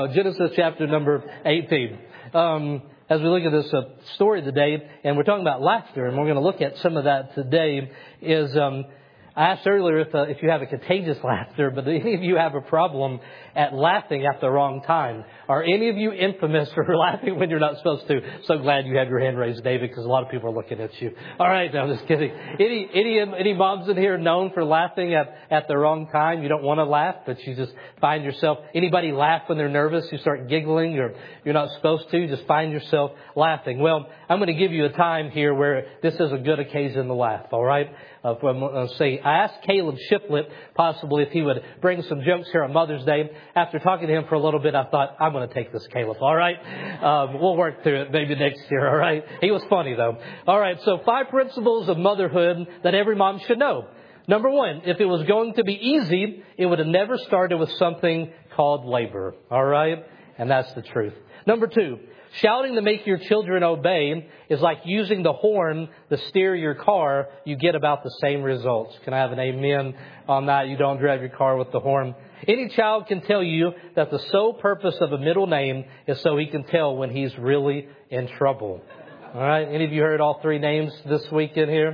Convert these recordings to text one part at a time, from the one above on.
Genesis chapter number 18. As we look at this story today, and we're talking about laughter, and we're going to look at some of that today, I asked earlier if you have a contagious laughter, but do any of you have a problem at laughing at the wrong time? Are any of you infamous for laughing when you're not supposed to? So glad you have your hand raised, David, because a lot of people are looking at you. All right, no, I'm just kidding. Any moms in here known for laughing at the wrong time? You don't want to laugh, but you just find yourself. Anybody laugh when they're nervous? You start giggling, or you're not supposed to. Just find yourself laughing. Well, I'm going to give you a time here where this is a good occasion to laugh. All right. I'm going to say, I asked Caleb Shiflett possibly if he would bring some jokes here on Mother's Day. After talking to him for a little bit, I thought, I'm going to take this, Caleb. All right. We'll work through it maybe next year. All right. He was funny, though. All right. So 5 principles of motherhood that every mom should know. Number 1, if it was going to be easy, it would have never started with something called labor. All right. And that's the truth. Number 2, shouting to make your children obey is like using the horn to steer your car. You get about the same results. Can I have an amen on that? You don't drive your car with the horn. Any child can tell you that the sole purpose of a middle name is so he can tell when he's really in trouble. All right. Any of you heard all 3 names this week in here?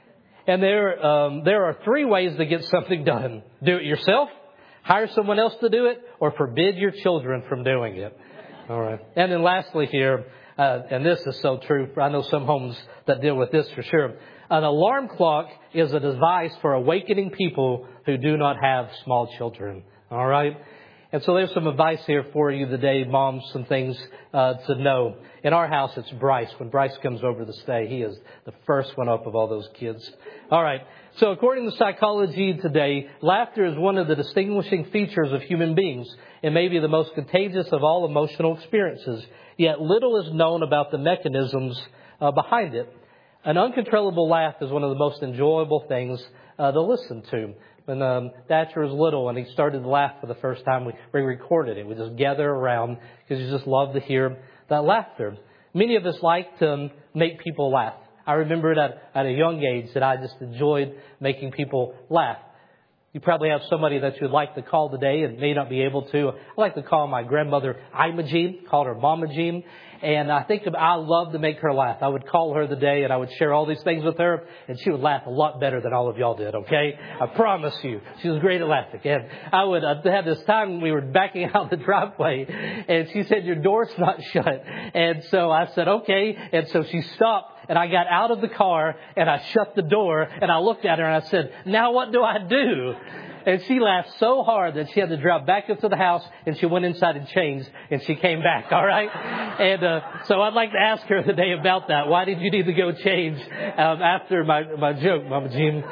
And there are 3 ways to get something done. Do it yourself, hire someone else to do it, or forbid your children from doing it. All right. And then lastly here, and this is so true. I know some homes that deal with this for sure. An alarm clock is a device for awakening people who do not have small children. All right. And so there's some advice here for you today, moms, some things to know. In our house, it's Bryce. When Bryce comes over to stay, he is the first one up of all those kids. All right. So according to psychology today, laughter is one of the distinguishing features of human beings. It may be the most contagious of all emotional experiences. Yet little is known about the mechanisms behind it. An uncontrollable laugh is one of the most enjoyable things to listen to. When Thatcher was little and he started to laugh for the first time, we recorded it. We just gather around because you just love to hear that laughter. Many of us like to make people laugh. I remember it at a young age that I just enjoyed making people laugh. You probably have somebody that you'd like to call today and may not be able to. I like to call my grandmother Imogene, called her Mama Jean. And I love to make her laugh. I would call her today and I would share all these things with her and she would laugh a lot better than all of y'all did, okay? I promise you. She was great at laughing. And I would have this time we were backing out the driveway and she said, your door's not shut. And so I said, okay. And so she stopped and I got out of the car and I shut the door and I looked at her and I said, now what do I do? And she laughed so hard that she had to drive back up to the house and she went inside and changed and she came back. All right. And so I'd like to ask her today about that. Why did you need to go change after my joke, Mama Jean?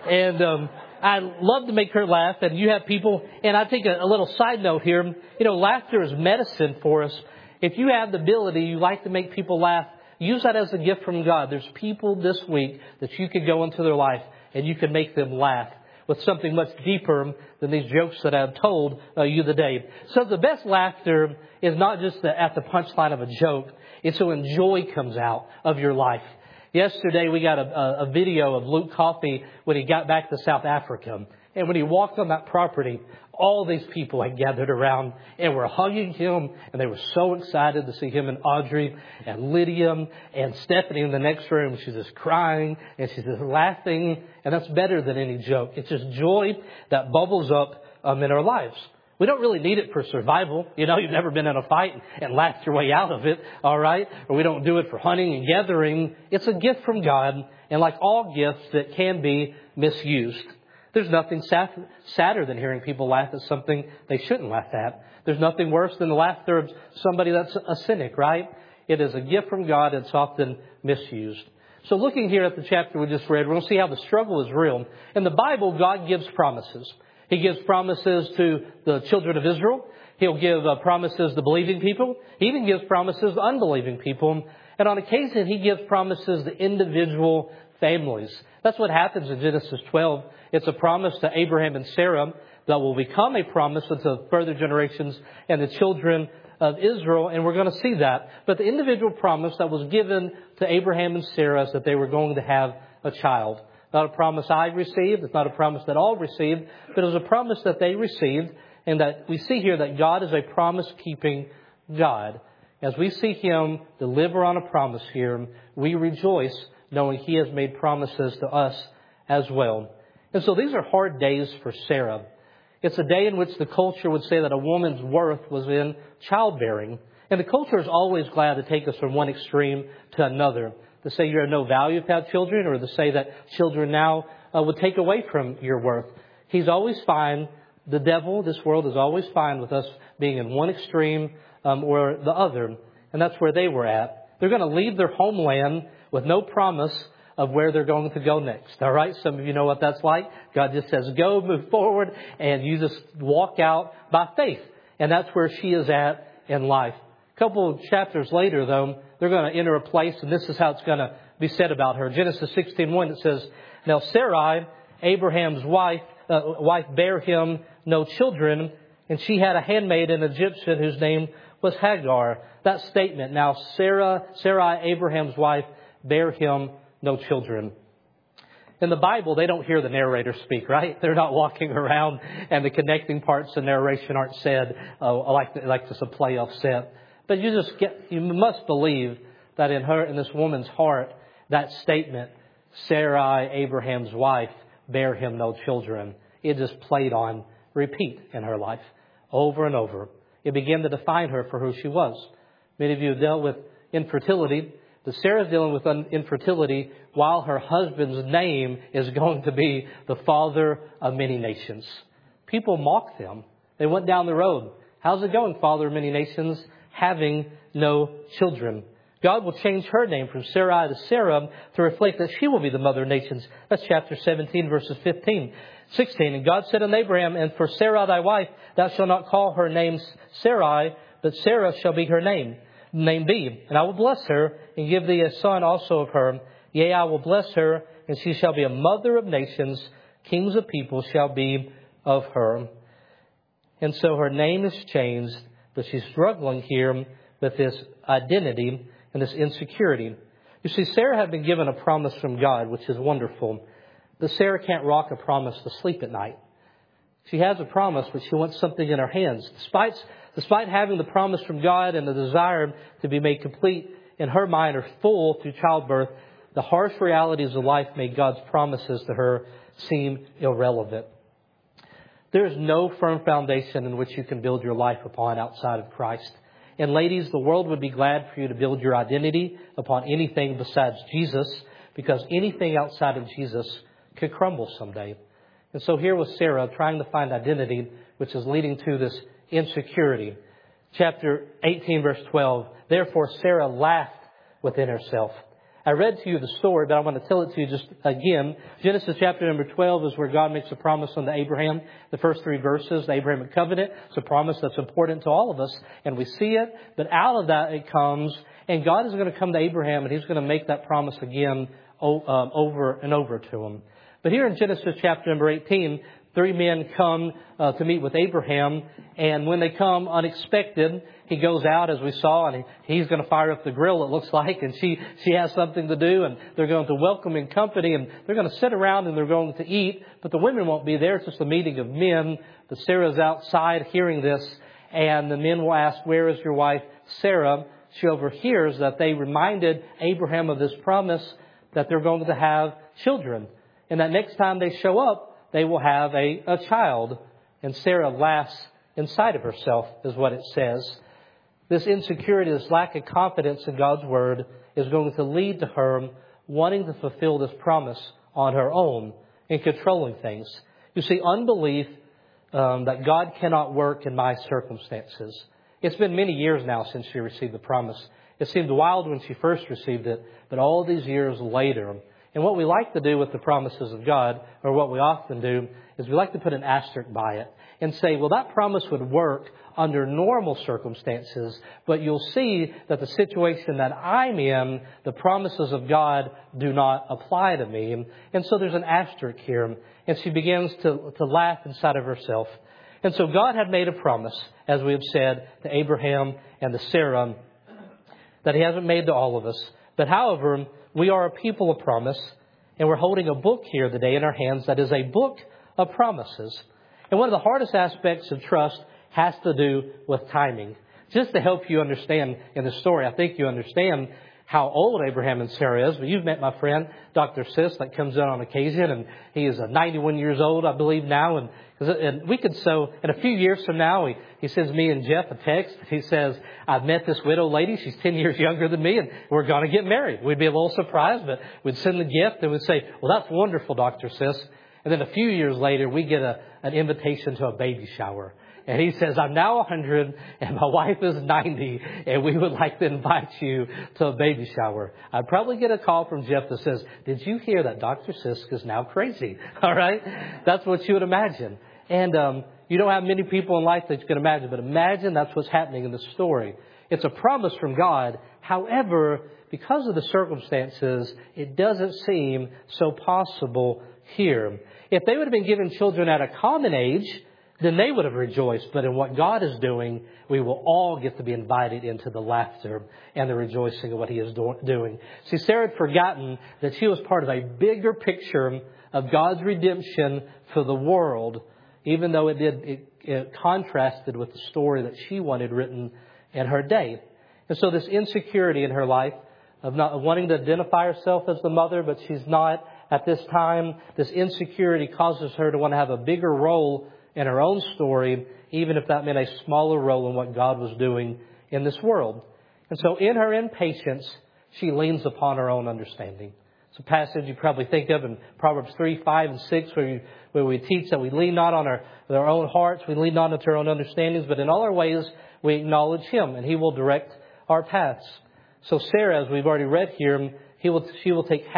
And I love to make her laugh. And you have people. And I think a little side note here. You know, laughter is medicine for us. If you have the ability, you like to make people laugh, use that as a gift from God. There's people this week that you could go into their life and you can make them laugh with something much deeper than these jokes that I've told you today. So the best laughter is not just at the punchline of a joke. It's when joy comes out of your life. Yesterday we got a video of Luke Coffey when he got back to South Africa. And when he walked on that property, all these people had gathered around and were hugging him. And they were so excited to see him and Audrey and Lydia and Stephanie in the next room. She's just crying and she's just laughing. And that's better than any joke. It's just joy that bubbles up in our lives. We don't really need it for survival. You know, you've never been in a fight and laughed your way out of it. All right. Or we don't do it for hunting and gathering. It's a gift from God. And like all gifts, that can be misused. There's nothing sadder than hearing people laugh at something they shouldn't laugh at. There's nothing worse than the laughter of somebody that's a cynic, right? It is a gift from God. It's often misused. So looking here at the chapter we just read, we're going to see how the struggle is real. In the Bible, God gives promises. He gives promises to the children of Israel. He'll give promises to believing people. He even gives promises to unbelieving people. And on occasion, he gives promises to individual families. That's what happens in Genesis 12. It's a promise to Abraham and Sarah that will become a promise to further generations and the children of Israel. And we're going to see that. But the individual promise that was given to Abraham and Sarah is that they were going to have a child. Not a promise I received. It's not a promise that all received. But it was a promise that they received. And that we see here that God is a promise-keeping God. As we see Him deliver on a promise here, we rejoice knowing He has made promises to us as well. And so these are hard days for Sarah. It's a day in which the culture would say that a woman's worth was in childbearing. And the culture is always glad to take us from one extreme to another. To say you're of no value if you have children, or to say that children now would take away from your worth. He's always fine. The devil, this world, is always fine with us being in one extreme or the other. And that's where they were at. They're going to leave their homeland with no promise of where they're going to go next. All right? Some of you know what that's like. God just says, go, move forward, and you just walk out by faith. And that's where she is at in life. A couple of chapters later, though, they're going to enter a place, and this is how it's going to be said about her. Genesis 16:1, it says, now Sarai, Abraham's wife bare him no children, and she had a handmaid, an Egyptian, whose name was Hagar. That statement, now Sarai, Abraham's wife, bare him no children. In the Bible, they don't hear the narrator speak, right? They're not walking around and the connecting parts of narration aren't said like this a play offset. But you must believe that in this woman's heart, that statement, Sarai, Abraham's wife, bare him no children, it just played on repeat in her life over and over. It began to define her for who she was. Many of you have dealt with infertility. But Sarah's dealing with infertility while her husband's name is going to be the father of many nations. People mock them. They went down the road. How's it going, father of many nations, having no children? God will change her name from Sarai to Sarah to reflect that she will be the mother of nations. That's chapter 17, verses 16. And God said unto Abraham, and for Sarah thy wife, thou shalt not call her name Sarai, but Sarah shall be her name be. And I will bless her, and give thee a son also of her. Yea, I will bless her, and she shall be a mother of nations. Kings of people shall be of her. And so her name is changed, but she's struggling here with this identity and this insecurity. You see, Sarah had been given a promise from God, which is wonderful. But Sarah can't rock a promise to sleep at night. She has a promise, but she wants something in her hands. Despite having the promise from God and the desire to be made complete in her mind or full through childbirth, the harsh realities of life made God's promises to her seem irrelevant. There is no firm foundation in which you can build your life upon outside of Christ. And ladies, the world would be glad for you to build your identity upon anything besides Jesus, because anything outside of Jesus could crumble someday. And so here was Sarah trying to find identity, which is leading to this insecurity. Chapter 18, verse 12. Therefore Sarah laughed within herself. I read to you the story, but I want to tell it to you just again. Genesis chapter number 12 is where God makes a promise unto Abraham. The first three verses, the Abrahamic covenant. It's a promise that's important to all of us, and we see it. But out of that it comes, and God is going to come to Abraham, and He's going to make that promise again over and over to him. But here in Genesis chapter number 18, three men come to meet with Abraham, and when they come unexpected, he goes out, as we saw, and he's going to fire up the grill, it looks like, and she has something to do, and they're going to welcome in company, and they're going to sit around and they're going to eat, but the women won't be there. It's just a meeting of men. But Sarah's outside hearing this, and the men will ask, where is your wife Sarah? She overhears that they reminded Abraham of this promise that they're going to have children, and that next time they show up, they will have a child. And Sarah laughs inside of herself, is what it says. This insecurity, this lack of confidence in God's Word is going to lead to her wanting to fulfill this promise on her own and controlling things. You see, unbelief that God cannot work in my circumstances. It's been many years now since she received the promise. It seemed wild when she first received it, but all these years later. And what we like to do with the promises of God, or what we often do, is we like to put an asterisk by it and say, well, that promise would work under normal circumstances, but you'll see that the situation that I'm in, the promises of God do not apply to me. And so there's an asterisk here, and she begins to laugh inside of herself. And so God had made a promise, as we have said, to Abraham and to Sarah, that He hasn't made to all of us. But however, we are a people of promise, and we're holding a book here today in our hands that is a book of promises. And one of the hardest aspects of trust has to do with timing. Just to help you understand in the story, I think you understand how old Abraham and Sarah is. But you've met my friend, Dr. Sis, that comes in on occasion, and he is 91 years old, I believe, now. And we could, so in a few years from now, he sends me and Jeff a text. He says, I've met this widow lady. She's 10 years younger than me, and we're going to get married. We'd be a little surprised, but we'd send the gift and we'd say, well, that's wonderful, Dr. Sis. And then a few years later, we get an invitation to a baby shower. And he says, I'm now 100 and my wife is 90 and we would like to invite you to a baby shower. I'd probably get a call from Jeff that says, did you hear that Dr. Sisk is now crazy? All right. That's what you would imagine. And you don't have many people in life that you can imagine, but imagine that's what's happening in the story. It's a promise from God. However, because of the circumstances, it doesn't seem so possible here. If they would have been given children at a common age, then they would have rejoiced. But in what God is doing, we will all get to be invited into the laughter and the rejoicing of what He is doing. See, Sarah had forgotten that she was part of a bigger picture of God's redemption for the world, even though it contrasted with the story that she wanted written in her day. And so this insecurity in her life of not wanting to identify herself as the mother, but she's not at this time, this insecurity causes her to want to have a bigger role in her own story, even if that meant a smaller role in what God was doing in this world. And so in her impatience, she leans upon her own understanding. It's a passage you probably think of in Proverbs 3, 5, and 6, where we teach that we lean not on our own hearts, we lean not into our own understandings, but in all our ways we acknowledge Him, and He will direct our paths. So Sarah, as we've already read here, she will take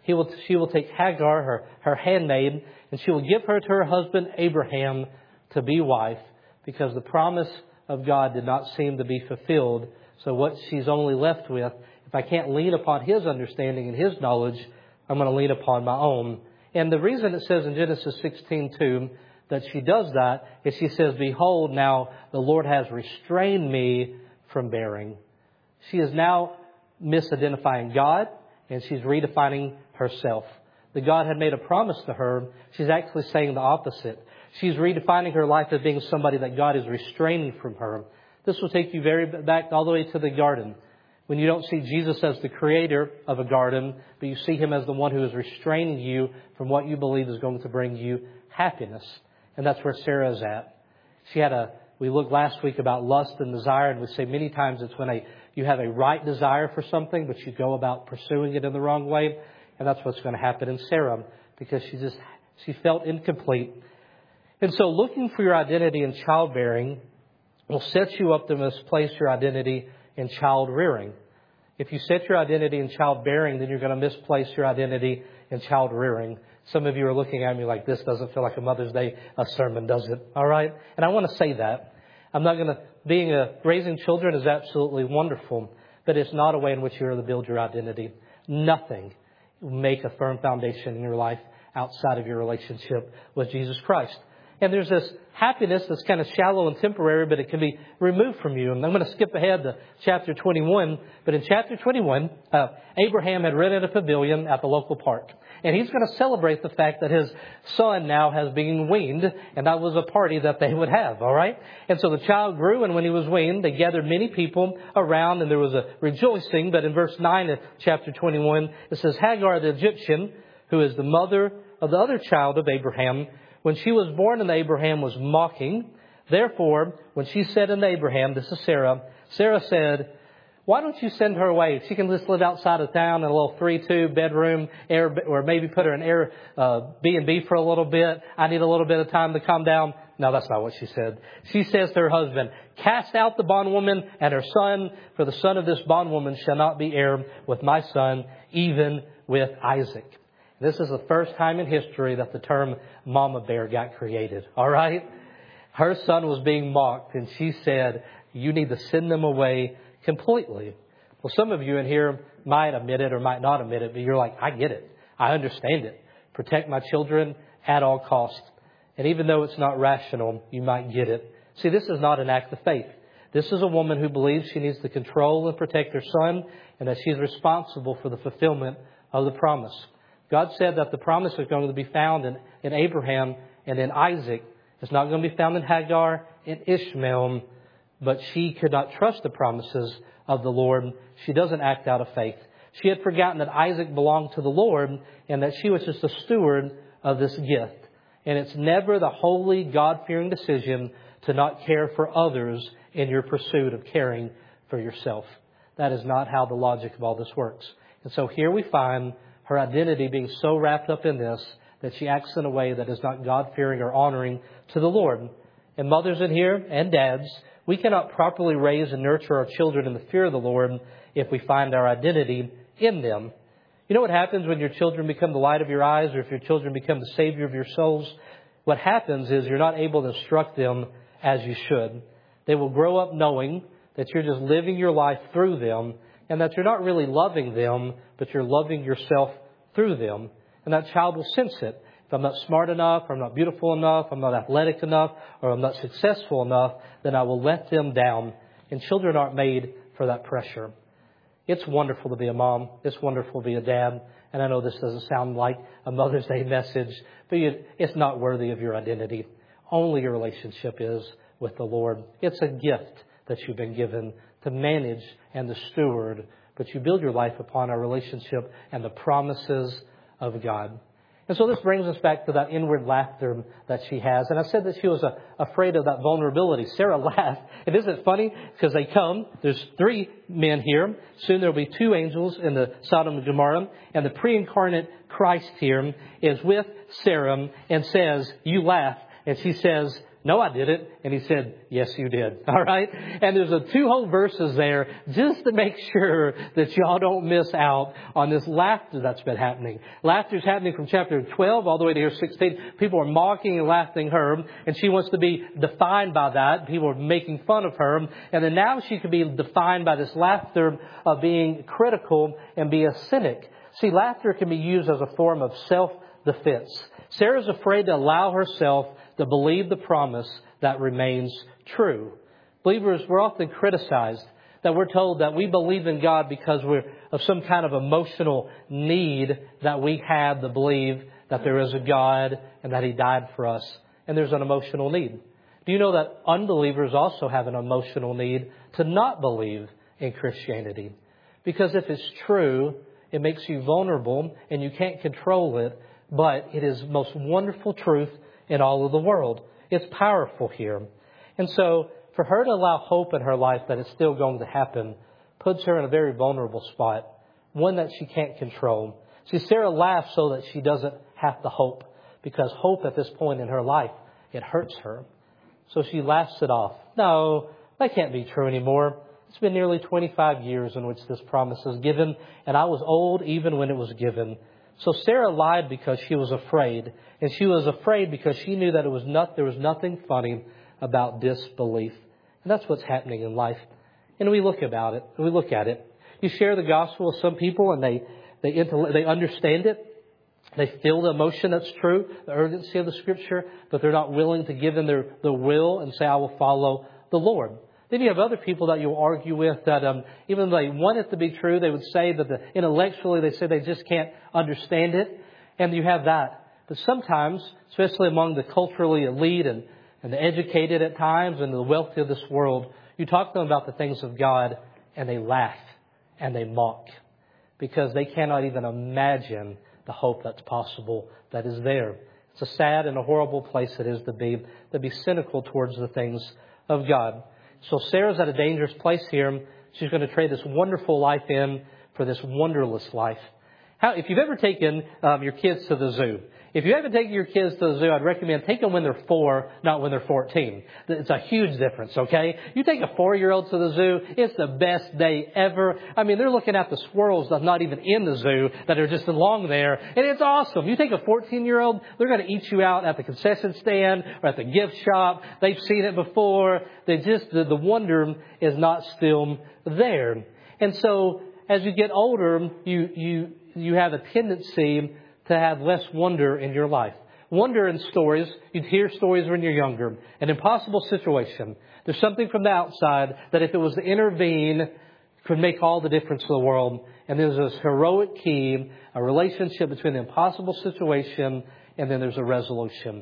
Hagar, her handmaid, and she will give her to her husband Abraham to be wife, because the promise of God did not seem to be fulfilled. So what she's only left with, if I can't lean upon His understanding and His knowledge, I'm going to lean upon my own. And the reason it says in Genesis 16:2 that she does that is she says, behold, now the Lord has restrained me from bearing. She is now misidentifying God, and she's redefining herself. That God had made a promise to her, she's actually saying the opposite. She's redefining her life as being somebody that God is restraining from her. This will take you back all the way to the garden, when you don't see Jesus as the creator of a garden, but you see Him as the one who is restraining you from what you believe is going to bring you happiness. And that's where Sarah is at. We looked last week about lust and desire, and we say many times it's when you have a right desire for something, but you go about pursuing it in the wrong way. And that's what's going to happen in Sarah, because she felt incomplete. And so looking for your identity in childbearing will set you up to misplace your identity in child rearing. If you set your identity in childbearing, then you're going to misplace your identity in child rearing. Some of you are looking at me like, this doesn't feel like a Mother's Day sermon, does it? All right? And I want to say that. Raising children is absolutely wonderful, but it's not a way in which you're to build your identity. Nothing will make a firm foundation in your life outside of your relationship with Jesus Christ. And there's this happiness that's kind of shallow and temporary, but it can be removed from you. And I'm going to skip ahead to chapter 21. But in chapter 21, Abraham had rented a pavilion at the local park. And he's going to celebrate the fact that his son now has been weaned. And that was a party that they would have, all right? And so the child grew, and when he was weaned, they gathered many people around, and there was a rejoicing. But in verse 9 of chapter 21, it says, Hagar the Egyptian, who is the mother of the other child of Abraham, when she was born unto Abraham, was mocking. Therefore, when she said unto Abraham, this is Sarah, Sarah said, why don't you send her away? She can just live outside of town in a little 3-2 bedroom, or maybe put her in B&B for a little bit. I need a little bit of time to calm down. No, that's not what she said. She says to her husband, cast out the bondwoman and her son, for the son of this bondwoman shall not be heir with my son, even with Isaac. This is the first time in history that the term mama bear got created. All right? Her son was being mocked, and she said, you need to send them away completely. Well, some of you in here might admit it or might not admit it, but you're like, I get it. I understand it. Protect my children at all costs. And even though it's not rational, you might get it. See, this is not an act of faith. This is a woman who believes she needs to control and protect her son, and that she's responsible for the fulfillment of the promise. God said that the promise was going to be found in Abraham and in Isaac. It's not going to be found in Hagar and Ishmael, but she could not trust the promises of the Lord. She doesn't act out of faith. She had forgotten that Isaac belonged to the Lord and that she was just a steward of this gift. And it's never the holy, God-fearing decision to not care for others in your pursuit of caring for yourself. That is not how the logic of all this works. And so here we find her identity being so wrapped up in this that she acts in a way that is not God-fearing or honoring to the Lord. And mothers in here and dads, we cannot properly raise and nurture our children in the fear of the Lord if we find our identity in them. You know what happens when your children become the light of your eyes, or if your children become the Savior of your souls? What happens is you're not able to instruct them as you should. They will grow up knowing that you're just living your life through them, and that you're not really loving them, but you're loving yourself through them. And that child will sense it. If I'm not smart enough, or I'm not beautiful enough, I'm not athletic enough, or I'm not successful enough, then I will let them down. And children aren't made for that pressure. It's wonderful to be a mom. It's wonderful to be a dad. And I know this doesn't sound like a Mother's Day message, but it's not worthy of your identity. Only your relationship is with the Lord. It's a gift that you've been given to manage and to steward, but you build your life upon our relationship and the promises of God. And so this brings us back to that inward laughter that she has. And I said that she was afraid of that vulnerability. Sarah laughed. And isn't it funny? Because they come. There's 3 men here. Soon there will be 2 angels in the Sodom and Gomorrah. And the pre-incarnate Christ here is with Sarah and says, "You laugh." And she says, "No, I didn't." And he said, "Yes, you did." All right. And there's 2 whole verses there just to make sure that y'all don't miss out on this laughter that's been happening. Laughter is happening from chapter 12 all the way to here 16. People are mocking and laughing her, and she wants to be defined by that. People are making fun of her. And then now she can be defined by this laughter of being critical and be a cynic. See, laughter can be used as a form of self-defense. Sarah's afraid to allow herself to believe the promise that remains true. Believers, we're often criticized that we're told that we believe in God because we're of some kind of emotional need that we have to believe that there is a God and that He died for us. And there's an emotional need. Do you know that unbelievers also have an emotional need to not believe in Christianity? Because if it's true, it makes you vulnerable and you can't control it, but it is the most wonderful truth in all of the world. It's powerful here. And so for her to allow hope in her life that it's still going to happen puts her in a very vulnerable spot, one that she can't control. See, Sarah laughs so that she doesn't have to hope, because hope at this point in her life, it hurts her. So she laughs it off. No, that can't be true anymore. It's been nearly 25 years in which this promise was given, and I was old even when it was given. So Sarah lied because she was afraid. And she was afraid because she knew that there was nothing funny about disbelief. And that's what's happening in life. And we look at it. You share the gospel with some people and they understand it. They feel the emotion that's true, the urgency of the Scripture, but they're not willing to give in their will and say, "I will follow the Lord." Then you have other people that you'll argue with that even though they want it to be true, they would say that intellectually they say they just can't understand it. And you have that. But sometimes, especially among the culturally elite and the educated at times and the wealthy of this world, you talk to them about the things of God and they laugh and they mock because they cannot even imagine the hope that's possible that is there. It's a sad and a horrible place it is to be cynical towards the things of God. So Sarah's at a dangerous place here. She's going to trade this wonderful life in for this wonderless life. If you've ever taken your kids to the zoo, if you haven't taken your kids to the zoo, I'd recommend take them when they're 4, not when they're 14. It's a huge difference, okay? You take a 4-year-old to the zoo, it's the best day ever. I mean, they're looking at the squirrels that's not even in the zoo, that are just along there, and it's awesome. You take a 14-year-old, they're going to eat you out at the concession stand or at the gift shop. They've seen it before. The wonder is not still there. And so, as you get older, you have a tendency to have less wonder in your life. Wonder in stories. You'd hear stories when you're younger. An impossible situation. There's something from the outside that if it was to intervene, could make all the difference in the world. And there's this heroic key, a relationship between the impossible situation and then there's a resolution.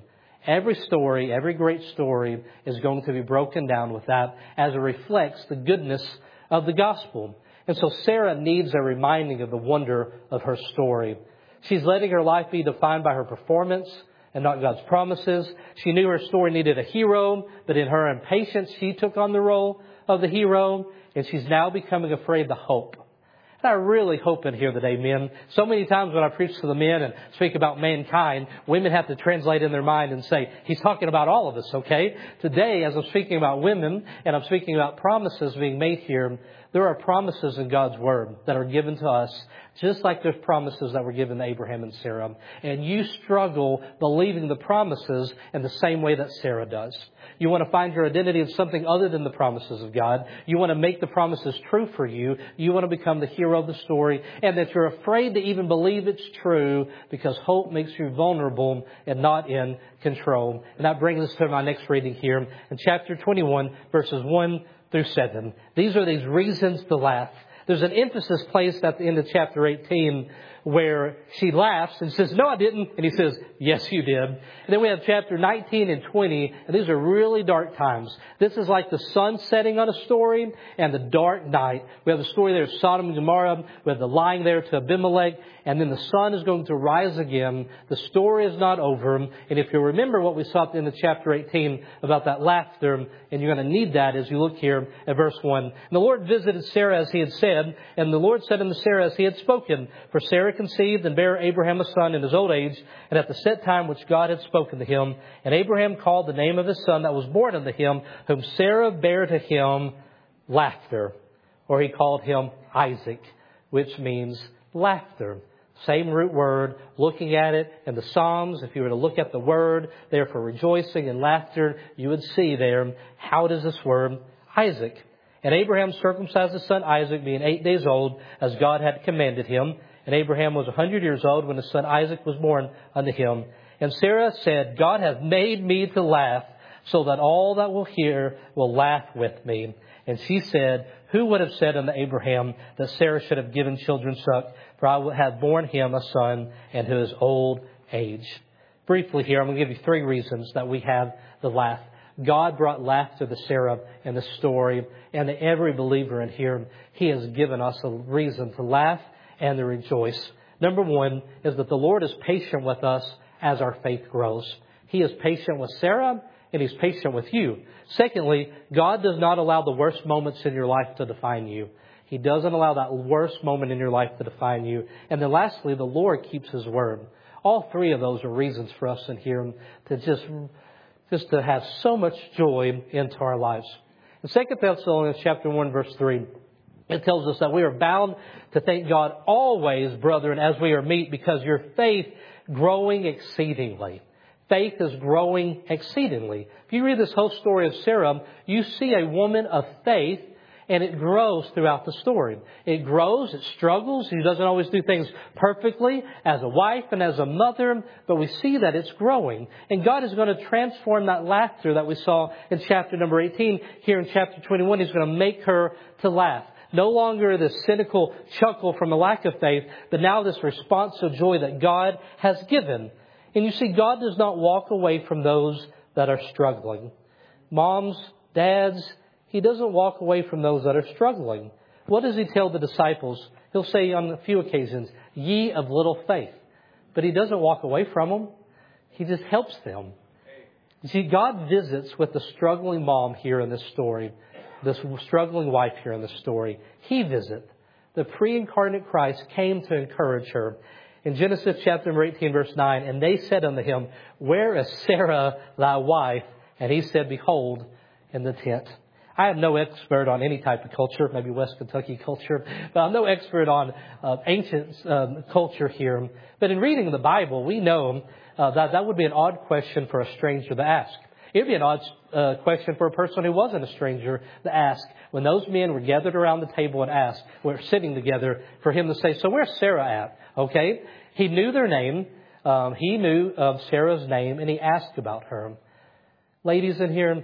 Every story, every great story is going to be broken down with that as it reflects the goodness of the gospel. And so Sarah needs a reminding of the wonder of her story. She's letting her life be defined by her performance and not God's promises. She knew her story needed a hero, but in her impatience, she took on the role of the hero, and she's now becoming afraid to hope. And I really hope in here today, men. So many times when I preach to the men and speak about mankind, women have to translate in their mind and say, he's talking about all of us, okay? Today, as I'm speaking about women and I'm speaking about promises being made here, there are promises in God's Word that are given to us, just like there's promises that were given to Abraham and Sarah. And you struggle believing the promises in the same way that Sarah does. You want to find your identity in something other than the promises of God. You want to make the promises true for you. You want to become the hero of the story, and that you're afraid to even believe it's true because hope makes you vulnerable and not in control. And that brings us to my next reading here in chapter 21, verses 1 through 7. These are these reasons to laugh. There's an emphasis placed at the end of chapter 18 where she laughs and says, no, I didn't. And he says, yes, you did. And then we have chapter 19 and 20, and these are really dark times. This is like the sun setting on a story and the dark night. We have the story there of Sodom and Gomorrah. We have the lying there to Abimelech. And then the sun is going to rise again. The story is not over. And if you remember what we saw at the end of chapter 18 about that laughter, and you're going to need that as you look here at verse 1. And the Lord visited Sarah as he had said, and the Lord said unto Sarah as he had spoken. For Sarah conceived and bare Abraham a son in his old age, and at the set time which God had spoken to him. And Abraham called the name of his son that was born unto him, whom Sarah bare to him, Laughter. Or he called him Isaac, which means laughter. Same root word, looking at it in the Psalms. If you were to look at the word there for rejoicing and laughter, you would see there, how does this word Isaac? And Abraham circumcised his son Isaac, being 8 days old, as God had commanded him. And Abraham was 100 years old when his son Isaac was born unto him. And Sarah said, God hath made me to laugh, so that all that will hear will laugh with me. And she said, who would have said unto Abraham that Sarah should have given children suck? For I would have borne him a son in his old age. Briefly here, I'm going to give you 3 reasons that we have the laugh. God brought laughter to Sarah in the story, and to every believer in here, He has given us a reason to laugh and to rejoice. Number 1 is that the Lord is patient with us as our faith grows. He is patient with Sarah, and He's patient with you. Secondly, God does not allow the worst moments in your life to define you. He doesn't allow that worst moment in your life to define you. And then lastly, the Lord keeps His word. All 3 of those are reasons for us in here to just to have so much joy into our lives. In 2 Thessalonians chapter 1, verse 3, it tells us that we are bound to thank God always, brethren, as we are meet, because your faith growing exceedingly. Faith is growing exceedingly. If you read this whole story of Sarah, you see a woman of faith, and it grows throughout the story. It grows, it struggles. She doesn't always do things perfectly as a wife and as a mother, but we see that it's growing. And God is going to transform that laughter that we saw in chapter number 18. Here in chapter 21, He's going to make her to laugh. No longer this cynical chuckle from a lack of faith, but now this response of joy that God has given. And you see, God does not walk away from those that are struggling. Moms, dads, He doesn't walk away from those that are struggling. What does He tell the disciples? He'll say on a few occasions, ye of little faith. But He doesn't walk away from them. He just helps them. You see, God visits with the struggling mom here in this story, this struggling wife here in this story. He visits. The pre-incarnate Christ came to encourage her. In Genesis chapter 18, verse 9, and they said unto him, where is Sarah thy wife? And he said, behold, in the tent. I am no expert on any type of culture, maybe West Kentucky culture, but I'm no expert on ancient culture here. But in reading the Bible, we know that would be an odd question for a stranger to ask. It would be an odd question for a person who wasn't a stranger to ask. When those men were gathered around the table and asked, we're sitting together, for him to say, so where's Sarah at? Okay? He knew their name. He knew of Sarah's name, and he asked about her. Ladies in here,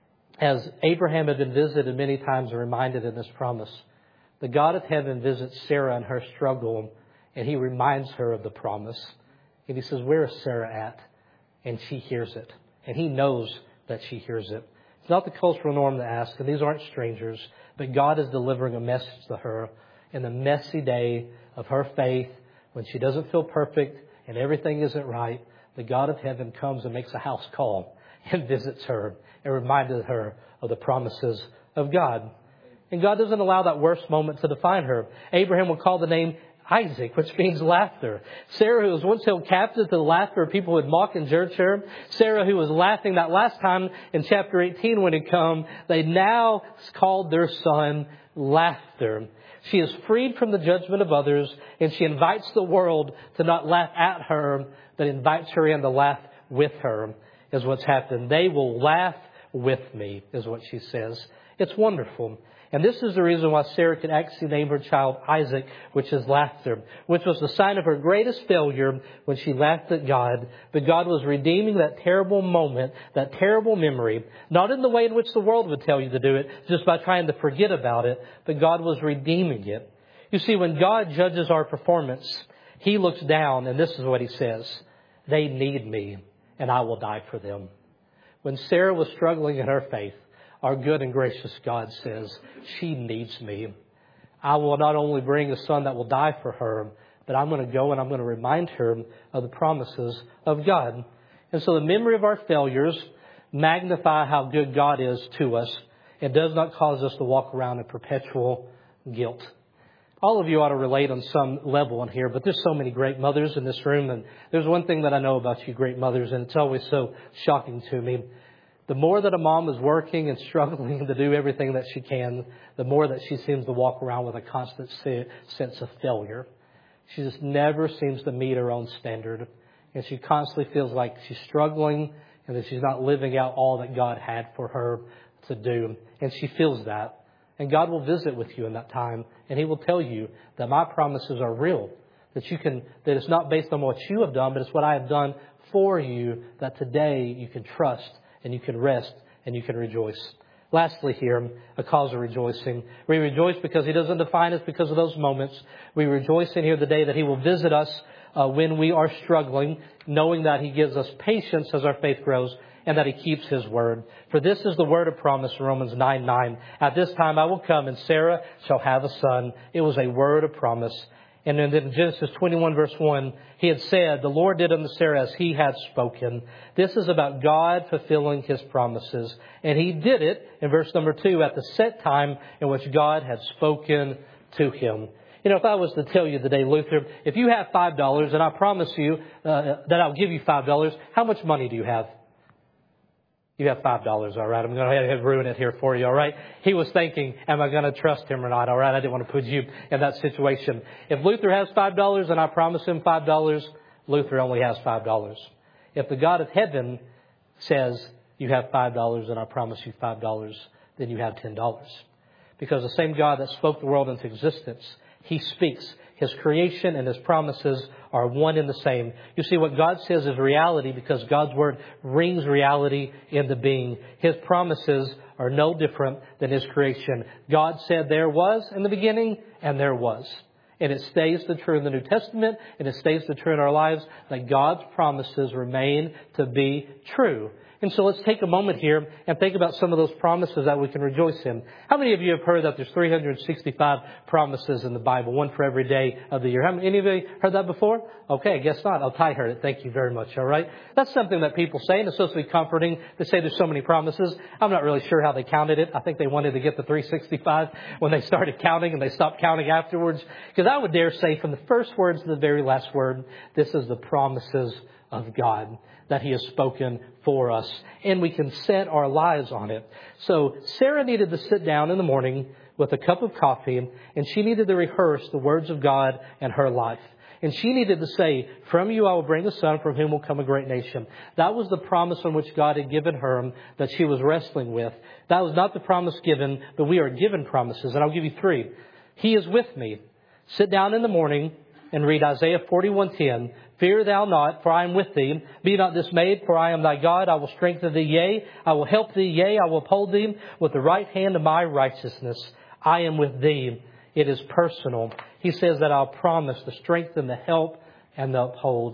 as Abraham had been visited many times and reminded in this promise, the God of heaven visits Sarah in her struggle, and He reminds her of the promise. And He says, where is Sarah at? And she hears it. And He knows that she hears it. It's not the cultural norm to ask, and these aren't strangers, but God is delivering a message to her in the messy day of her faith when she doesn't feel perfect and everything isn't right. The God of heaven comes and makes a house call and visits her and reminded her of the promises of God. And God doesn't allow that worst moment to define her. Abraham will call the name Isaac, which means laughter. Sarah, who was once held captive to the laughter of people who would mock and judge her. Sarah, who was laughing that last time in chapter 18 when it come, they now called their son Laughter. She is freed from the judgment of others, and she invites the world to not laugh at her, but invites her in to laugh with her, is what's happened. They will laugh with me, is what she says. It's wonderful. And this is the reason why Sarah could actually name her child Isaac, which is laughter, which was the sign of her greatest failure when she laughed at God. But God was redeeming that terrible moment, that terrible memory, not in the way in which the world would tell you to do it, just by trying to forget about it, but God was redeeming it. You see, when God judges our performance, He looks down and this is what He says: they need me and I will die for them. When Sarah was struggling in her faith, our good and gracious God says, she needs me. I will not only bring a son that will die for her, but I'm going to go and I'm going to remind her of the promises of God. And so the memory of our failures magnify how good God is to us. It does not cause us to walk around in perpetual guilt. All of you ought to relate on some level in here, but there's so many great mothers in this room. And there's one thing that I know about you great mothers, and it's always so shocking to me. The more that a mom is working and struggling to do everything that she can, the more that she seems to walk around with a constant sense of failure. She just never seems to meet her own standard. And she constantly feels like she's struggling and that she's not living out all that God had for her to do. And she feels that. And God will visit with you in that time. And He will tell you that my promises are real. That it's not based on what you have done, but it's what I have done for you, that today you can trust and you can rest, and you can rejoice. Lastly here, a cause of rejoicing. We rejoice because He doesn't define us because of those moments. We rejoice in here the day that He will visit us when we are struggling, knowing that He gives us patience as our faith grows, and that He keeps His word. For this is the word of promise, Romans 9:9. At this time I will come, and Sarah shall have a son. It was a word of promise. And then in Genesis 21 verse 1, He had said, the Lord did unto Sarah as He had spoken. This is about God fulfilling His promises. And He did it in verse number 2 at the set time in which God had spoken to him. You know, if I was to tell you today, Luther, if you have $5 and I promise you that I'll give you $5, how much money do you have? You have $5, all right? I'm going to ruin it here for you, all right? He was thinking, am I going to trust him or not, all right? I didn't want to put you in that situation. If Luther has $5 and I promise him $5, Luther only has $5. If the God of heaven says you have $5 and I promise you $5, then you have $10. Because the same God that spoke the world into existence, He speaks. His creation and His promises are one and the same. You see, what God says is reality because God's word rings reality into being. His promises are no different than His creation. God said there was in the beginning, and there was. And it stays the true in the New Testament, and it stays the true in our lives, that God's promises remain to be true. And so let's take a moment here and think about some of those promises that we can rejoice in. How many of you have heard that there's 365 promises in the Bible, one for every day of the year? Any of you heard that before? Okay, I guess not. Oh, Ty heard it. Thank you very much. All right. That's something that people say, and it's supposed to be comforting. They say there's so many promises. I'm not really sure how they counted it. I think they wanted to get the 365 when they started counting, and they stopped counting afterwards. Because I would dare say from the first words to the very last word, this is the promises of God that He has spoken for us. And we can set our lives on it. So Sarah needed to sit down in the morning with a cup of coffee, and she needed to rehearse the words of God in her life. And she needed to say, from you I will bring a son from whom will come a great nation. That was the promise on which God had given her that she was wrestling with. That was not the promise given, but we are given promises. And I'll give you 3. He is with me. Sit down in the morning and read Isaiah 41:10. Fear thou not, for I am with thee. Be not dismayed, for I am thy God. I will strengthen thee, yea, I will help thee, yea, I will uphold thee with the right hand of my righteousness. I am with thee. It is personal. He says that I'll promise to strengthen, the help, and the uphold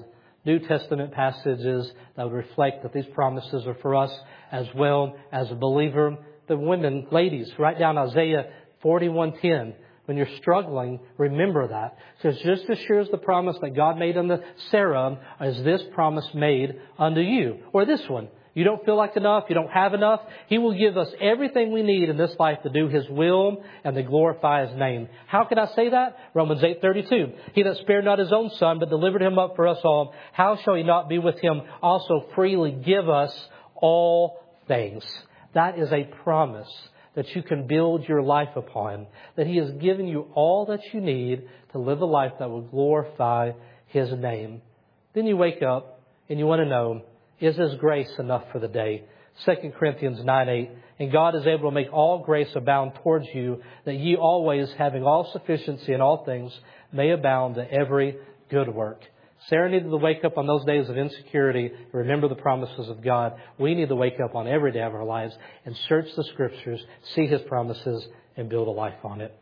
New Testament passages that would reflect that these promises are for us as well as a believer. The women, ladies, write down Isaiah 41:10. When you're struggling, remember that. It says, just as sure as the promise that God made unto Sarah, is this promise made unto you. Or this one. You don't feel like enough. You don't have enough. He will give us everything we need in this life to do His will and to glorify His name. How can I say that? Romans 8:32. He that spared not His own Son, but delivered Him up for us all, how shall He not be with Him also freely give us all things? That is a promise that you can build your life upon. That He has given you all that you need to live a life that will glorify His name. Then you wake up and you want to know, is His grace enough for the day? 2 Corinthians 9:8. And God is able to make all grace abound towards you, that ye always, having all sufficiency in all things, may abound to every good work. Sarah needed to wake up on those days of insecurity and remember the promises of God. We need to wake up on every day of our lives and search the Scriptures, see His promises, and build a life on it.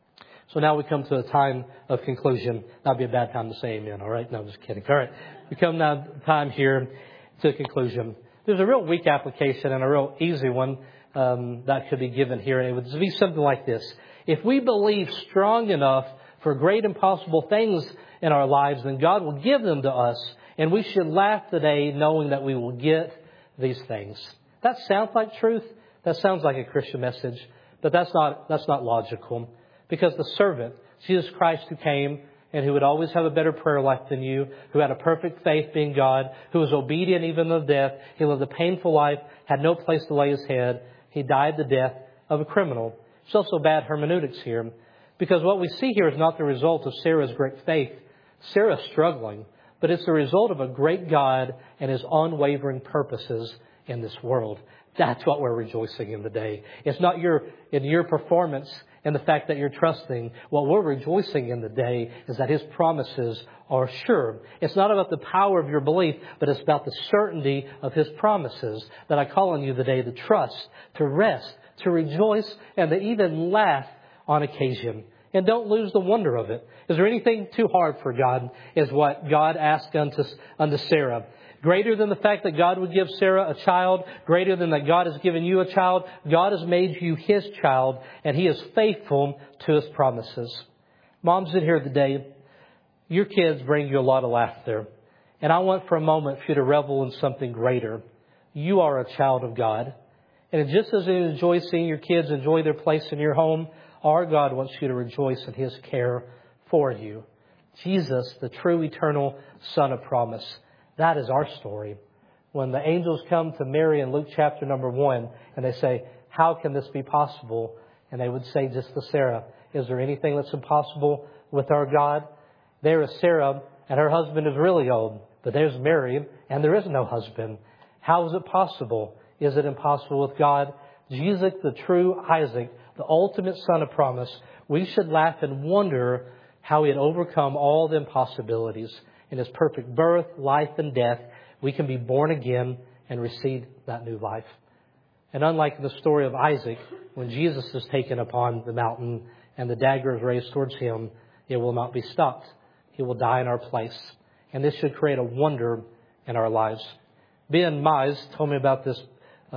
So now we come to a time of conclusion. That'd be a bad time to say amen, all right? No, I'm just kidding. All right. We come now to time here to conclusion. There's a real weak application and a real easy one that could be given here. And it would be something like this. If we believe strong enough for great impossible things in our lives, then God will give them to us. And we should laugh today knowing that we will get these things. That sounds like truth. That sounds like a Christian message. But that's not logical. Because the servant, Jesus Christ, who came and who would always have a better prayer life than you, who had a perfect faith being God, who was obedient even to death, he lived a painful life, had no place to lay his head. He died the death of a criminal. It's also bad hermeneutics here. Because what we see here is not the result of Sarah's great faith. Sarah's struggling, but it's the result of a great God and His unwavering purposes in this world. That's what we're rejoicing in today. It's not in your performance and the fact that you're trusting. What we're rejoicing in today is that His promises are sure. It's not about the power of your belief, but it's about the certainty of His promises that I call on you today to trust, to rest, to rejoice, and to even laugh on occasion. And don't lose the wonder of it. Is there anything too hard for God? Is what God asked unto Sarah. Greater than the fact that God would give Sarah a child, greater than that God has given you a child, God has made you His child, and He is faithful to His promises. Moms in here today, your kids bring you a lot of laughter. And I want for a moment for you to revel in something greater. You are a child of God. And just as you enjoy seeing your kids enjoy their place in your home, our God wants you to rejoice in His care for you. Jesus, the true eternal Son of promise. That is our story. When the angels come to Mary in Luke chapter number 1 and they say, how can this be possible? And they would say just to Sarah, is there anything that's impossible with our God? There is Sarah and her husband is really old. But there's Mary and there is no husband. How is it possible? Is it impossible with God? Jesus, the true Isaac, the ultimate Son of promise. We should laugh and wonder how He had overcome all the impossibilities. In His perfect birth, life, and death, we can be born again and receive that new life. And unlike the story of Isaac, when Jesus is taken upon the mountain and the dagger is raised towards Him, it will not be stopped. He will die in our place. And this should create a wonder in our lives. Ben Mize told me about this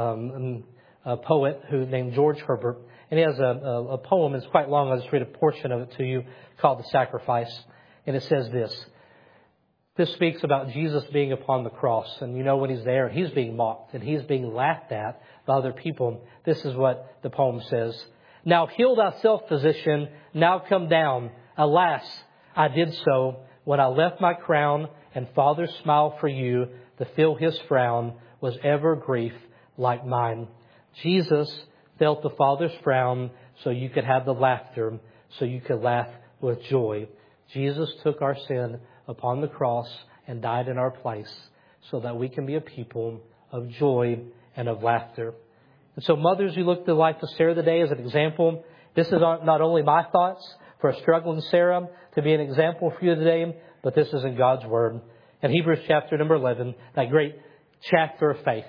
a poet named George Herbert. And he has a poem, it's quite long, I'll just read a portion of it to you, called The Sacrifice. And it says this. This speaks about Jesus being upon the cross. And you know when He's there, He's being mocked and He's being laughed at by other people. This is what the poem says. Now heal thyself, physician, now come down. Alas, I did so when I left my crown and Father's smile for you to feel His frown was ever grief like mine. Jesus felt the Father's frown so you could have the laughter, so you could laugh with joy. Jesus took our sin upon the cross and died in our place so that we can be a people of joy and of laughter. And so mothers, you look at the life of Sarah today as an example. This is not only my thoughts for a struggling Sarah to be an example for you today, but this is in God's Word. In Hebrews chapter number 11, that great chapter of faith.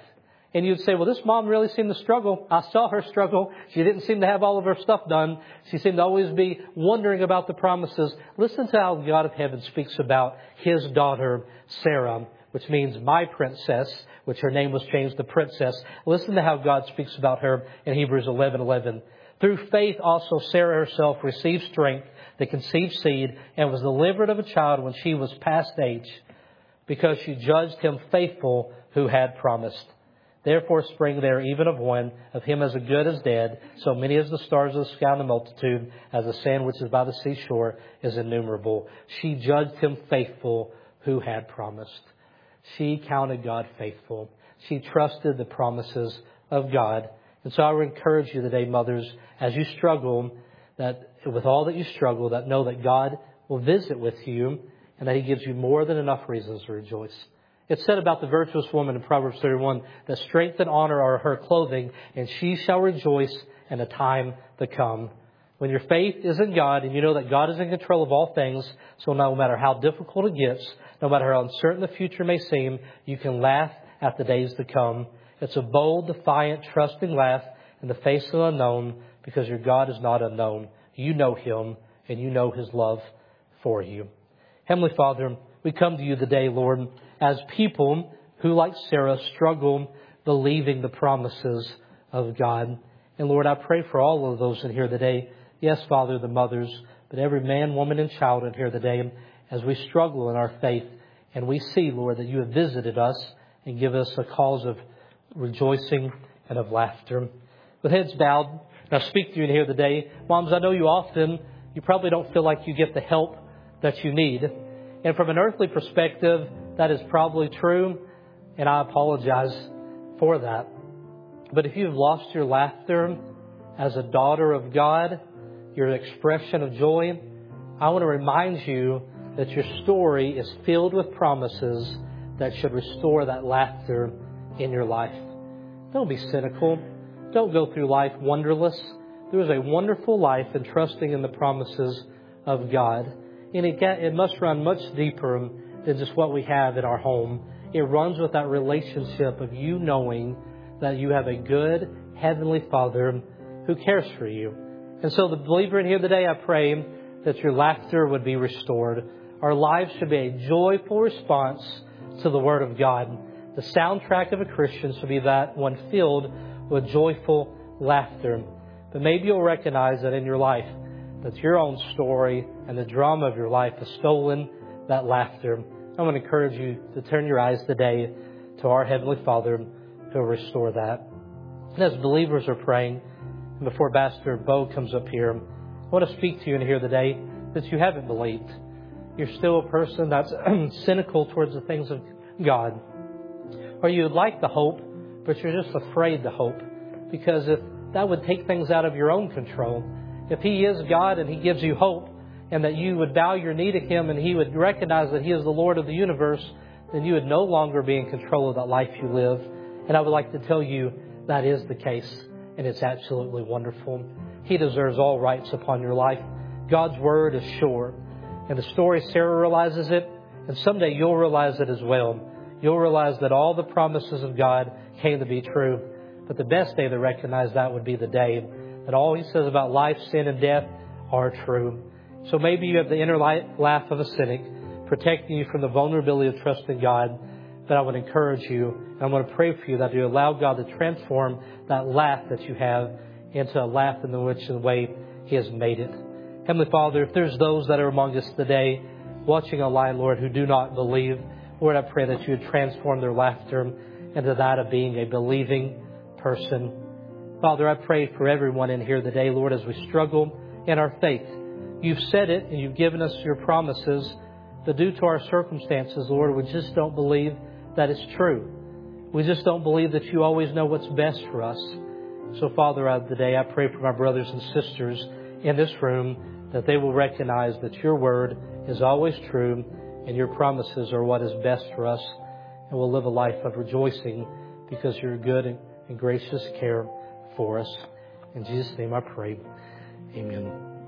And you'd say, well, this mom really seemed to struggle. I saw her struggle. She didn't seem to have all of her stuff done. She seemed to always be wondering about the promises. Listen to how God of heaven speaks about His daughter, Sarah, which means my princess, which her name was changed to princess. Listen to how God speaks about her in Hebrews 11:11. Through faith also Sarah herself received strength to conceive seed and was delivered of a child when she was past age, because she judged him faithful who had promised. Therefore spring there even of one, of him as good as dead, so many as the stars of the sky and the multitude, as the sand which is by the seashore is innumerable. She judged him faithful who had promised. She counted God faithful. She trusted the promises of God. And so I would encourage you today, mothers, as you struggle, that with all that you struggle, that know that God will visit with you and that He gives you more than enough reasons to rejoice. It's said about the virtuous woman in Proverbs 31 that strength and honor are her clothing, and she shall rejoice in a time to come. When your faith is in God and you know that God is in control of all things, so no matter how difficult it gets, no matter how uncertain the future may seem, you can laugh at the days to come. It's a bold, defiant, trusting laugh in the face of the unknown, because your God is not unknown. You know Him and you know His love for you. Heavenly Father, we come to you today, Lord, as people who, like Sarah, struggle believing the promises of God. And Lord, I pray for all of those in here today. Yes, Father, the mothers, but every man, woman, and child in here today, as we struggle in our faith. And we see, Lord, that you have visited us and give us a cause of rejoicing and of laughter. With heads bowed, I speak to you in here today. Moms, I know you probably don't feel like you get the help that you need. And from an earthly perspective, that is probably true, and I apologize for that. But if you've lost your laughter as a daughter of God, your expression of joy, I want to remind you that your story is filled with promises that should restore that laughter in your life. Don't be cynical. Don't go through life wonderless. There is a wonderful life in trusting in the promises of God. And it must run much deeper than just what we have in our home. It runs with that relationship of you knowing that you have a good Heavenly Father who cares for you. And so the believer in here today, I pray that your laughter would be restored. Our lives should be a joyful response to the Word of God. The soundtrack of a Christian should be that one filled with joyful laughter. But maybe you'll recognize that in your life, that your own story and the drama of your life has stolen that laughter. I want to encourage you to turn your eyes today to our Heavenly Father who will restore that. And as believers are praying, and before Pastor Bo comes up here, I want to speak to you in here today that you haven't believed. You're still a person that's cynical towards the things of God. Or you would like the hope, but you're just afraid to hope. Because if that would take things out of your own control, if He is God and He gives you hope, and that you would bow your knee to Him and He would recognize that He is the Lord of the universe, then you would no longer be in control of that life you live. And I would like to tell you that is the case, and it's absolutely wonderful. He deserves all rights upon your life. God's Word is sure. And the story, Sarah realizes it, and someday you'll realize it as well. You'll realize that all the promises of God came to be true. But the best day to recognize that would be the day that all He says about life, sin, and death are true. So maybe you have the inner laugh of a cynic, protecting you from the vulnerability of trusting God. But I would encourage you, and I'm going to pray for you, that you allow God to transform that laugh that you have into a laugh in the way He has made it. Heavenly Father, if there's those that are among us today watching online, Lord, who do not believe, Lord, I pray that you would transform their laughter into that of being a believing person. Father, I pray for everyone in here today, Lord, as we struggle in our faith. You've said it and you've given us your promises, but due to our circumstances, Lord, we just don't believe that it's true. We just don't believe that you always know what's best for us. So, Father, today I pray for my brothers and sisters in this room that they will recognize that your word is always true and your promises are what is best for us, and we'll live a life of rejoicing because you're good and gracious care for us. In Jesus' name I pray. Amen.